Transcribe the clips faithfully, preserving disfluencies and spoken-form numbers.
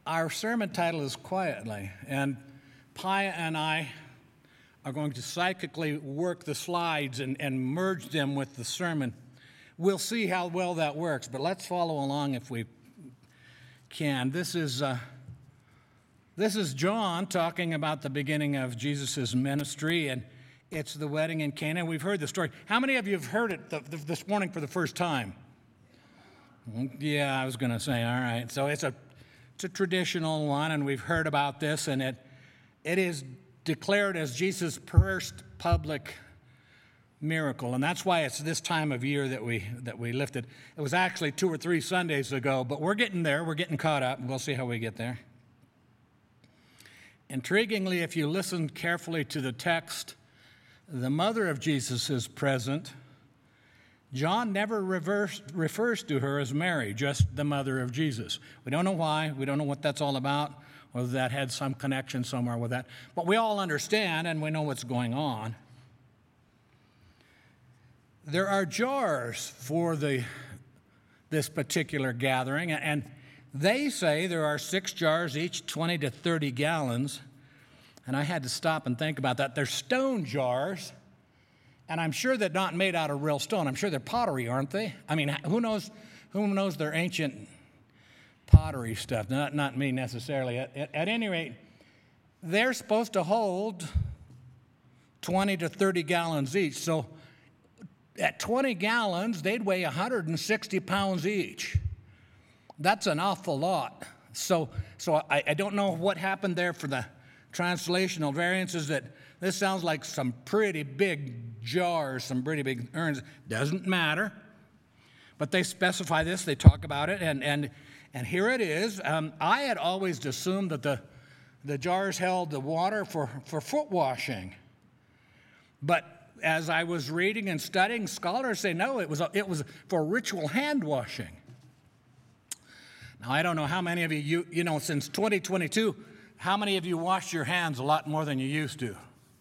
Our sermon title is Quietly, and Pia and I are going to psychically work the slides and, and merge them with the sermon. We'll see how well that works, but let's follow along if we can. This is uh, this is John talking about the beginning of Jesus' ministry, and it's the wedding in Cana. We've heard the story. How many of you have heard it th- th- this morning for the first time? Yeah, I was going to say, all right. So it's a It's a traditional one, and we've heard about this, and it it is declared as Jesus' first public miracle, and that's why it's this time of year that we that we lift it. It was actually two or three Sundays ago, but we're getting there. We're getting caught up, and we'll see how we get there. Intriguingly, if you listen carefully to the text, the mother of Jesus is present. John never reverse, refers to her as Mary, just the mother of Jesus. We don't know why. We don't know what that's all about, whether that had some connection somewhere with that. But we all understand, and we know what's going on. There are jars for the this particular gathering, and they say there are six jars, each twenty to thirty gallons. And I had to stop and think about that. They're stone jars. And I'm sure they're not made out of real stone. I'm sure they're pottery, aren't they? I mean, who knows who knows their ancient pottery stuff? Not, not me necessarily. At, at, at any rate, they're supposed to hold twenty to thirty gallons each. So at twenty gallons, they'd weigh one hundred sixty pounds each. That's an awful lot. So, so I, I don't know what happened there for the translational variances. That this sounds like some pretty big jars, some pretty big urns. Doesn't matter. But they specify this, they talk about it, and and and here it is. Um, I had always assumed that the the jars held the water for, for foot washing. But as I was reading and studying, scholars say no, it was it was for ritual hand washing. Now I don't know how many of you, you, you know, since twenty twenty-two, how many of you wash your hands a lot more than you used to?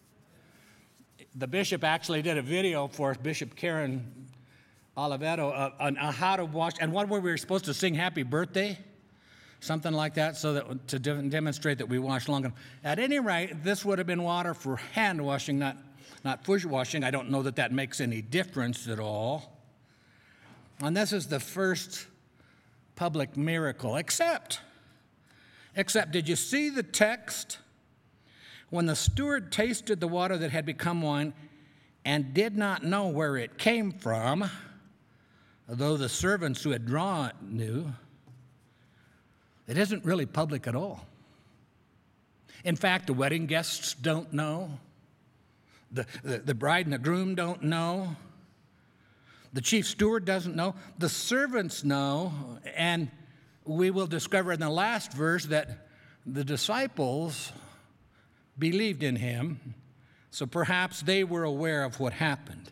The bishop actually did a video for us, Bishop Karen Oliveto, uh, on uh, how to wash, and what were we supposed to sing happy birthday? Something like that, so that to de- demonstrate that we wash long enough. At any rate, this would have been water for hand washing, not, not foot washing. I don't know that that makes any difference at all. And this is the first public miracle, except, except, did you see the text? When the steward tasted the water that had become wine and did not know where it came from, though the servants who had drawn it knew, it isn't really public at all. In fact, the wedding guests don't know. The, the, the bride and the groom don't know. The chief steward doesn't know. The servants know, and we will discover in the last verse that the disciples believed in him, so perhaps they were aware of what happened.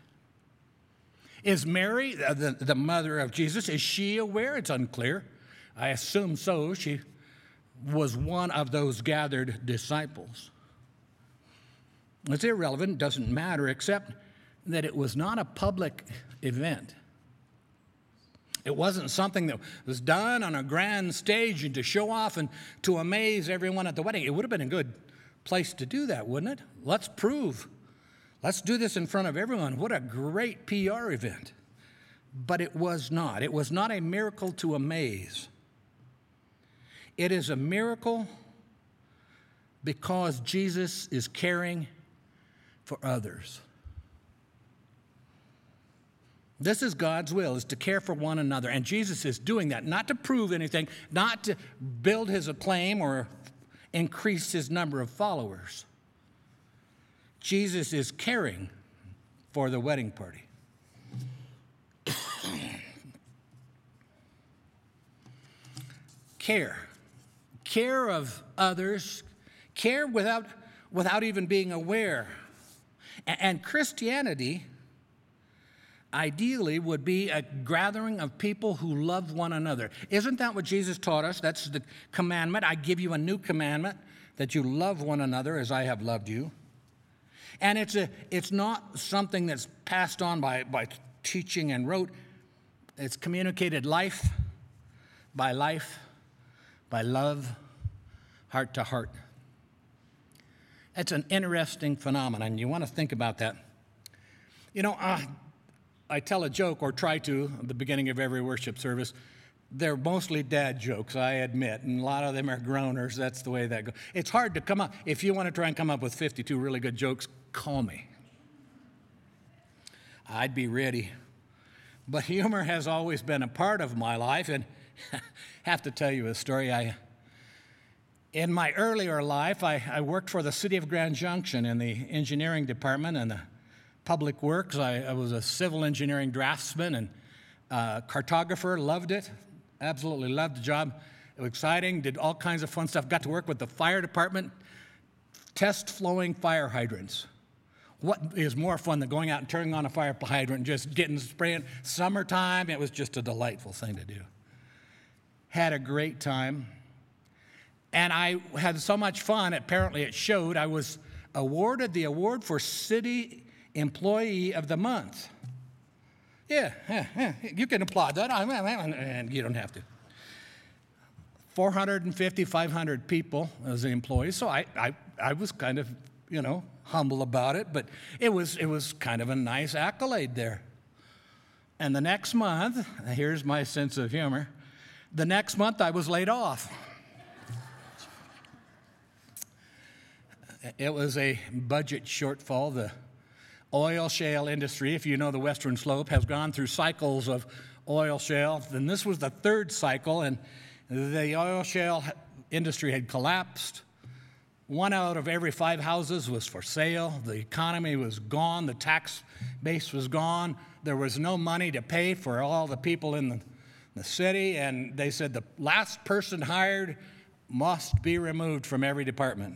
Is Mary, the, the mother of Jesus, is she aware? It's unclear. I assume so. She was one of those gathered disciples. It's irrelevant, doesn't matter, except that it was not a public event. It wasn't something that was done on a grand stage and to show off and to amaze everyone at the wedding. It would have been a good place to do that, wouldn't it? Let's prove. Let's do this in front of everyone. What a great P R event. But it was not. It was not a miracle to amaze. It is a miracle because Jesus is caring for others. This is God's will, is to care for one another. And Jesus is doing that, not to prove anything, not to build his acclaim or increase his number of followers. Jesus is caring for the wedding party. Care. Care of others. Care without, without even being aware. And Christianity, ideally, would be a gathering of people who love one another. Isn't that what Jesus taught us? That's the commandment. I give you a new commandment, that you love one another as I have loved you. And it's a it's not something that's passed on by, by teaching and rote. It's communicated life by life, by love, heart to heart. It's an interesting phenomenon. You want to think about that. You know, uh, I tell a joke, or try to, at the beginning of every worship service. They're mostly dad jokes, I admit, and a lot of them are groaners. That's the way that goes. It's hard to come up. If you want to try and come up with fifty-two really good jokes, call me. I'd be ready. But humor has always been a part of my life, and I have to tell you a story. I, in my earlier life, I, I worked for the city of Grand Junction in the engineering department and the public works. I, I was a civil engineering draftsman and uh, cartographer, loved it. Absolutely loved the job. It was exciting, did all kinds of fun stuff. Got to work with the fire department, test flowing fire hydrants. What is more fun than going out and turning on a fire hydrant and just getting spraying? Summertime, it was just a delightful thing to do. Had a great time. And I had so much fun, apparently it showed. I was awarded the award for City Employee of the Month. Yeah, yeah, yeah, you can applaud that, and you don't have to. four hundred fifty, five hundred people as the employees, so I, I, I was kind of, you know, humble about it, but it was, it was kind of a nice accolade there. And the next month, here's my sense of humor, the next month I was laid off. It was a budget shortfall. The oil shale industry, if you know the Western Slope, has gone through cycles of oil shale. And this was the third cycle, and the oil shale industry had collapsed. One out of every five houses was for sale. The economy was gone. The tax base was gone. There was no money to pay for all the people in the, the city, and they said the last person hired must be removed from every department.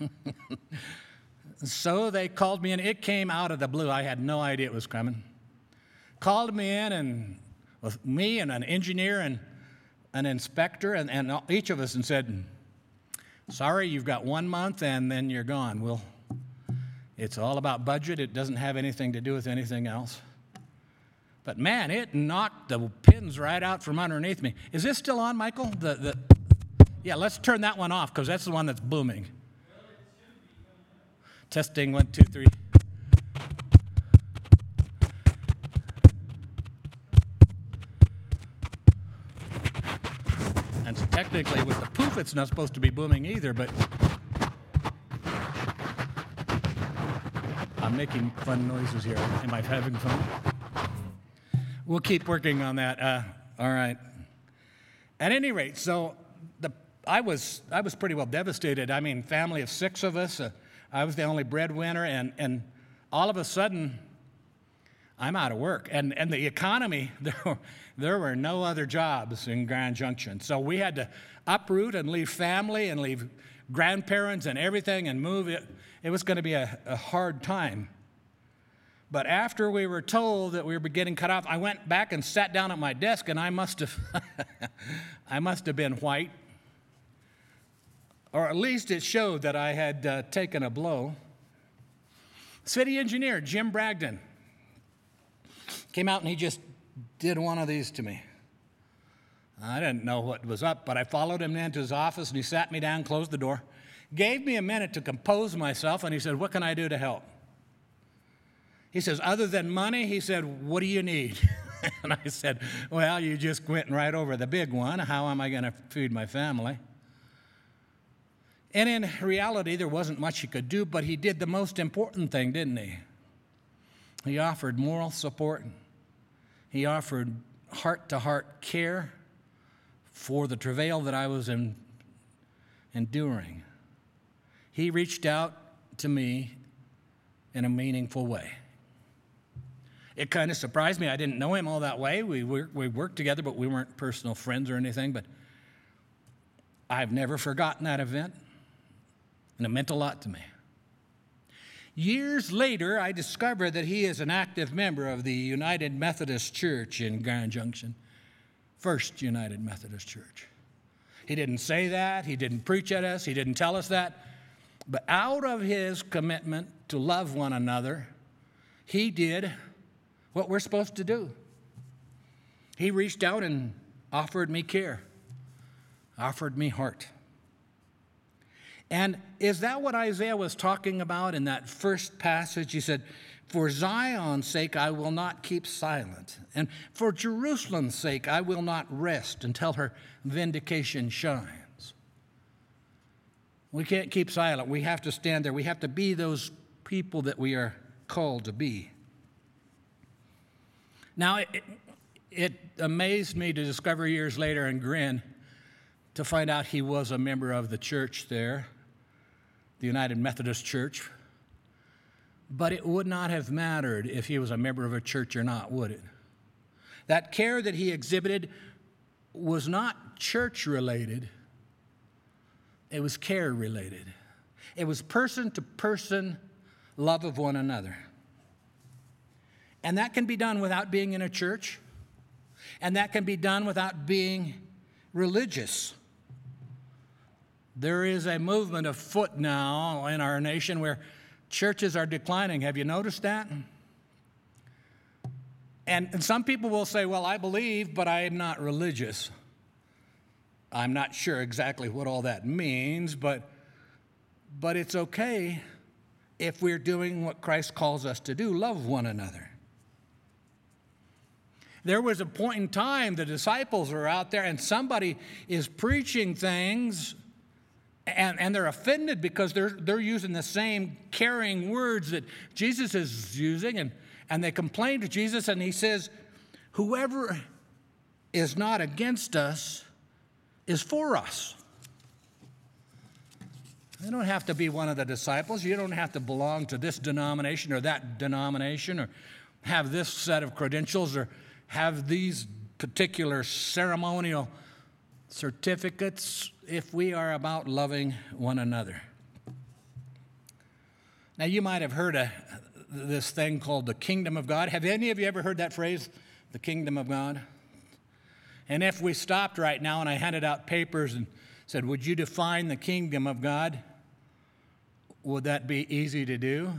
So they called me in. It came out of the blue. I had no idea it was coming. Called me in, and with me and an engineer and an inspector and, and each of us, and said, sorry, you've got one month and then you're gone. Well, it's all about budget. It doesn't have anything to do with anything else. But man, it knocked the pins right out from underneath me. Is this still on, Michael? The, the, yeah, let's turn that one off because that's the one that's booming. Testing, one, two, three. And so technically with the poof, it's not supposed to be booming either, but I'm making fun noises here. Am I having fun? We'll keep working on that. Uh, all right. At any rate, so the I was I was pretty well devastated. I mean, family of six of us. Uh, I was the only breadwinner, and, and all of a sudden, I'm out of work. And, and the economy, there were, there were no other jobs in Grand Junction. So we had to uproot and leave family and leave grandparents and everything and move. It, it was going to be a, a hard time. But after we were told that we were getting cut off, I went back and sat down at my desk, and I must have, I must have been white. Or at least it showed that I had uh, taken a blow. City engineer Jim Bragdon came out and he just did one of these to me. I didn't know what was up, but I followed him into his office, and he sat me down, closed the door, gave me a minute to compose myself, and he said, what can I do to help? He says, other than money, he said, what do you need? And I said, well, you just went right over the big one. How am I going to feed my family? And in reality, there wasn't much he could do, but he did the most important thing, didn't he? He offered moral support. He offered heart-to-heart care for the travail that I was in, enduring. He reached out to me in a meaningful way. It kind of surprised me. I didn't know him all that way. We, work, we worked together, but we weren't personal friends or anything. But I've never forgotten that event. And it meant a lot to me. Years later, I discovered that he is an active member of the United Methodist Church in Grand Junction, First United Methodist Church. He didn't say that. He didn't preach at us. He didn't tell us that. But out of his commitment to love one another, he did what we're supposed to do. He reached out and offered me care, offered me heart. And is that what Isaiah was talking about in that first passage? He said, for Zion's sake, I will not keep silent. And for Jerusalem's sake, I will not rest until her vindication shines. We can't keep silent. We have to stand there. We have to be those people that we are called to be. Now, it, it amazed me to discover years later in Grin to find out he was a member of the church there, the United Methodist Church. But it would not have mattered if he was a member of a church or not, would it? That care that he exhibited was not church-related. It was care-related. It was person-to-person love of one another. And that can be done without being in a church. And that can be done without being religious. There is a movement afoot now in our nation where churches are declining. Have you noticed that? And, and some people will say, well, I believe, but I am not religious. I'm not sure exactly what all that means, but, but it's okay if we're doing what Christ calls us to do, love one another. There was a point in time the disciples are out there and somebody is preaching things and, and they're offended because they're, they're using the same caring words that Jesus is using, and, and they complain to Jesus, and he says, whoever is not against us is for us. You don't have to be one of the disciples. You don't have to belong to this denomination or that denomination or have this set of credentials or have these particular ceremonial certificates if we are about loving one another. Now, you might have heard of this thing called the kingdom of God. Have any of you ever heard that phrase, the kingdom of God? And if we stopped right now and I handed out papers and said, would you define the kingdom of God? Would that be easy to do?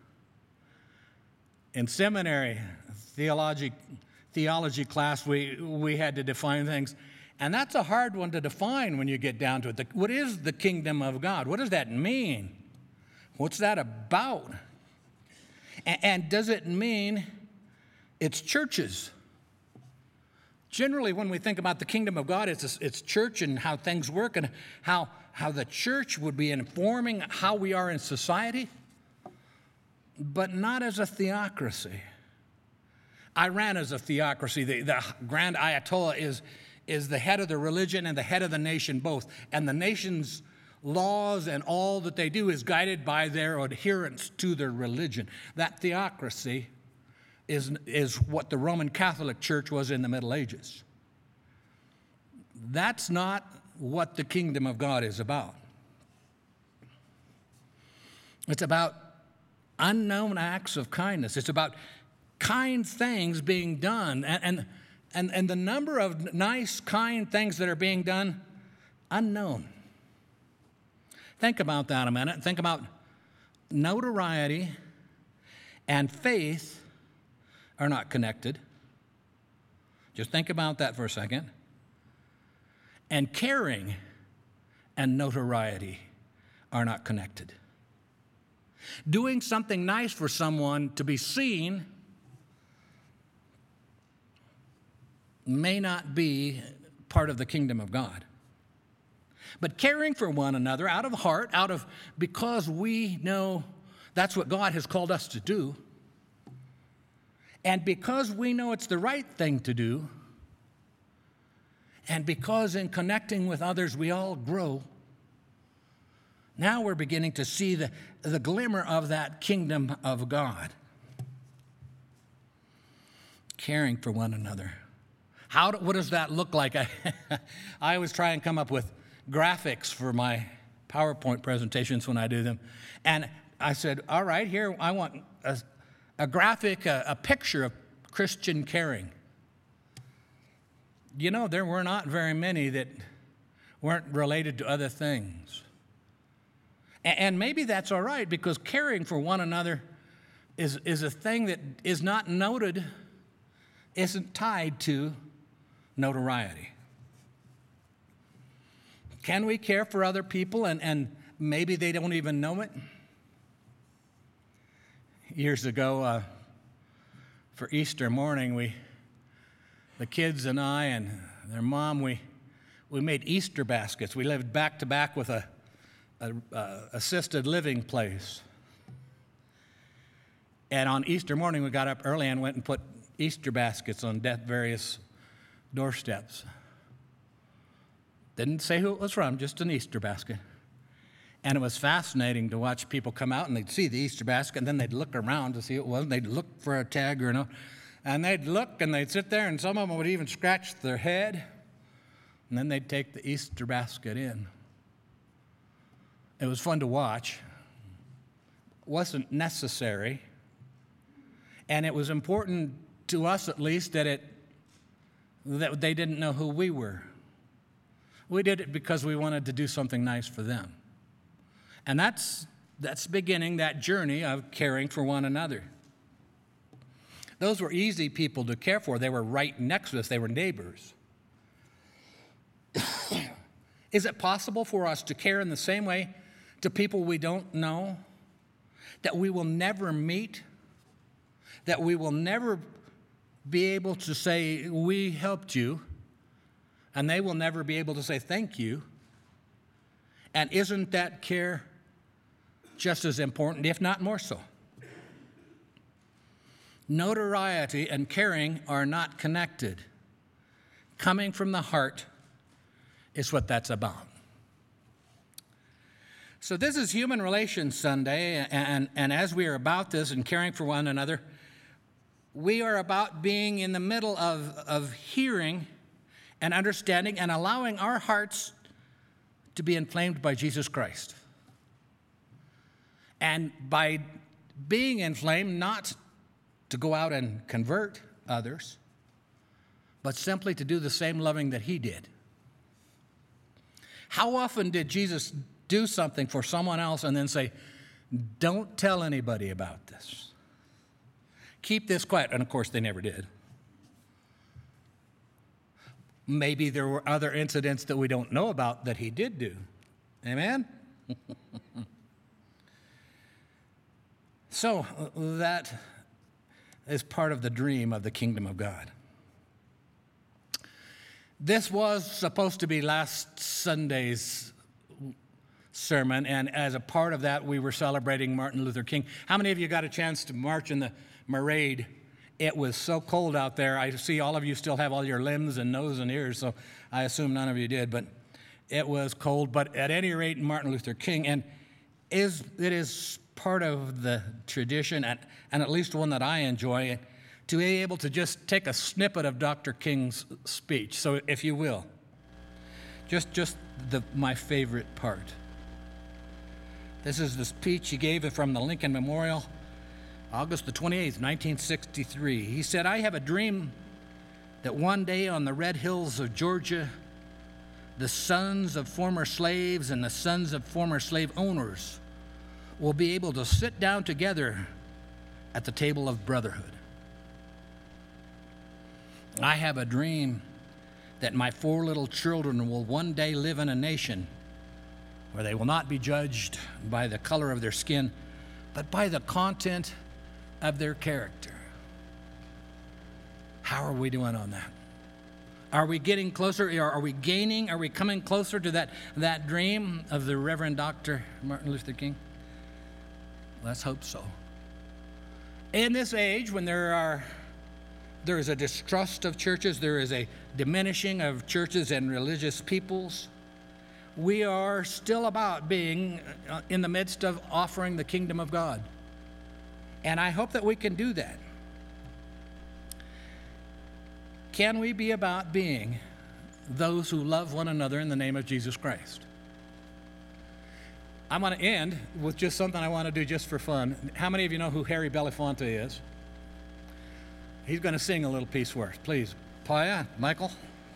In seminary, theology, theology class, we, we had to define things. And that's a hard one to define when you get down to it. The, what is the kingdom of God? What does that mean? What's that about? And, and does it mean it's churches? Generally, when we think about the kingdom of God, it's, it's church and how things work and how, how the church would be informing how we are in society, but not as a theocracy. Iran is a theocracy. The, the Grand Ayatollah is, is the head of the religion and the head of the nation both. And the nation's laws and all that they do is guided by their adherence to their religion. That theocracy is, is what the Roman Catholic Church was in the Middle Ages. That's not what the kingdom of God is about. It's about unknown acts of kindness. It's about kind things being done. And, and, and, and the number of nice, kind things that are being done, unknown. Think about that a minute. Think about notoriety and faith are not connected. Just think about that for a second. And caring and notoriety are not connected. Doing something nice for someone to be seen may not be part of the kingdom of God. But caring for one another out of heart, out of because we know that's what God has called us to do, and because we know it's the right thing to do, and because in connecting with others we all grow, now we're beginning to see the, the glimmer of that kingdom of God. Caring for one another. How do, what does that look like? I, I always try and come up with graphics for my PowerPoint presentations when I do them. And I said, all right, here I want a, a graphic, a, a picture of Christian caring. You know, there were not very many that weren't related to other things. And, and maybe that's all right, because caring for one another is, is a thing that is not noted, isn't tied to notoriety. Can we care for other people and, and maybe they don't even know it. Years ago, uh, for Easter morning, we, the kids and I and their mom, we, we made Easter baskets. We lived back to back with a, a, a assisted living place. And on Easter morning, we got up early and went and put Easter baskets on various doorsteps. Didn't say who it was from, just an Easter basket. And it was fascinating to watch people come out and they'd see the Easter basket and then they'd look around to see what it was. And they'd look for a tag or no. And they'd look and they'd sit there and some of them would even scratch their head. And then they'd take the Easter basket in. It was fun to watch. It wasn't necessary. And it was important to us at least that it that they didn't know who we were. We did it because we wanted to do something nice for them. And that's that's beginning that journey of caring for one another. Those were easy people to care for. They were right next to us. They were neighbors. Is it possible for us to care in the same way to people we don't know, that we will never meet, that we will never be able to say, we helped you, and they will never be able to say thank you? And isn't that care just as important, if not more so? Notoriety and caring are not connected. Coming from the heart is what that's about. So this is Human Relations Sunday, and, and, and as we are about this and caring for one another, we are about being in the middle of, of hearing and understanding and allowing our hearts to be inflamed by Jesus Christ. And by being inflamed, not to go out and convert others, but simply to do the same loving that he did. How often did Jesus do something for someone else and then say, don't tell anybody about this? Keep this quiet. And of course, they never did. Maybe there were other incidents that we don't know about that he did do. Amen? So that is part of the dream of the kingdom of God. This was supposed to be last Sunday's sermon, and as a part of that, we were celebrating Martin Luther King. How many of you got a chance to march in the parade? It was so cold out there. I see all of you still have all your limbs and nose and ears, so I assume none of you did, but it was cold. But at any rate, Martin Luther King, and is it is part of the tradition, and, and at least one that I enjoy, to be able to just take a snippet of Doctor King's speech. So if you will, just, just the, my favorite part. This is the speech he gave from the Lincoln Memorial, August the twenty-eighth, nineteen sixty-three. He said, I have a dream that one day on the red hills of Georgia, the sons of former slaves and the sons of former slave owners will be able to sit down together at the table of brotherhood. I have a dream that my four little children will one day live in a nation where they will not be judged by the color of their skin, but by the content of their character. How are we doing on that? Are we getting closer? Are we gaining? Are we coming closer to that, that dream of the Reverend Doctor Martin Luther King? Let's hope so. In this age, when there are there is a distrust of churches, there is a diminishing of churches and religious peoples, we are still about being in the midst of offering the kingdom of God. And I hope that we can do that. Can we be about being those who love one another in the name of Jesus Christ? I'm going to end with just something I want to do just for fun. How many of you know who Harry Belafonte is? He's going to sing a little piece for us. Please, Paya, Michael.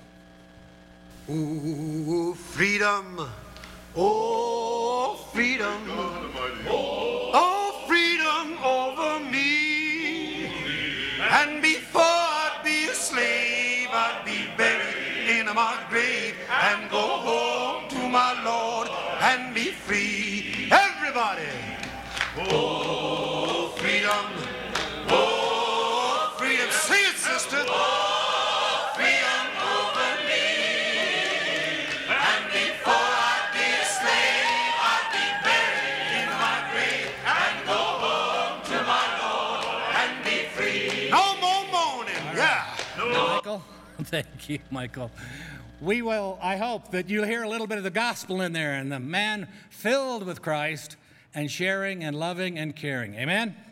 Ooh, freedom. Oh, freedom. Oh, freedom over me. And before I'd be a slave, I'd be buried in my grave and go home to my my Lord and be free. Everybody. Oh, freedom. Oh, freedom. Sing it, sister. Oh, freedom over me. And before I be a slave, I'd be buried in my grave and go home to my Lord and be free. No more mourning. Yeah. No. Michael, thank you, Michael. We will, I hope that you'll hear a little bit of the gospel in there and the man filled with Christ and sharing and loving and caring. Amen?